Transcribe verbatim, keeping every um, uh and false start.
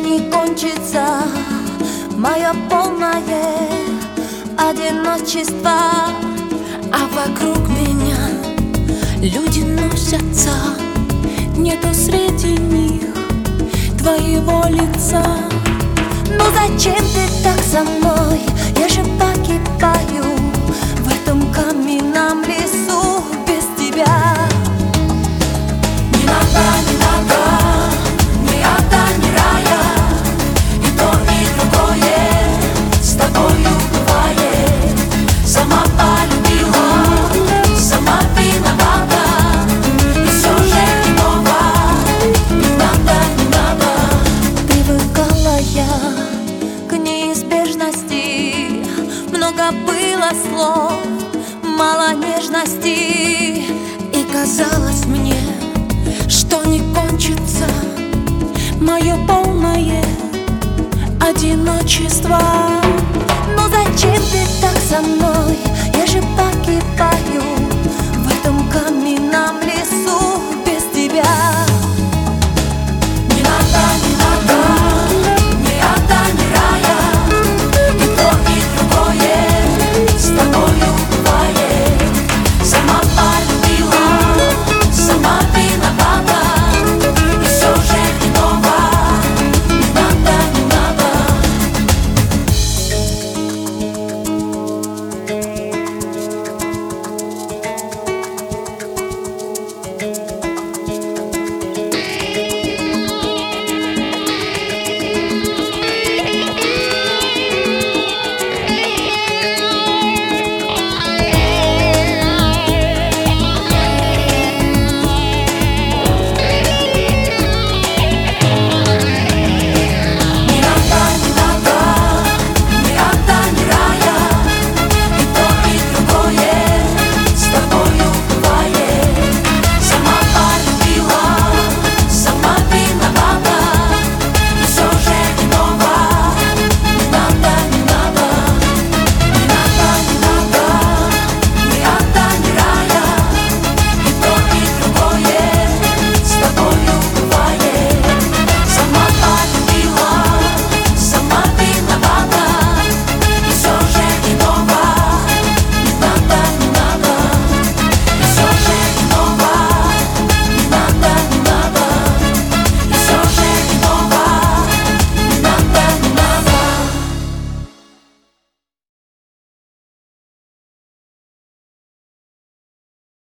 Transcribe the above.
не кончится мое полное одиночество. А вокруг меня люди носятся, нету среди них твоего лица. Ну зачем ты так со мной? Я же погибаю в этом каменном лесу без тебя. Не надо, не надо ни ада, ни рая, и то, и другое с тобою бывает. Сама полюбила, сама виновата, и все же не ново. Не надо, не надо. Привыкала я к неизбежности, много было слов, мало нежности, и казалось мне, что не кончится мое полное одиночество. Но зачем ты так со мной?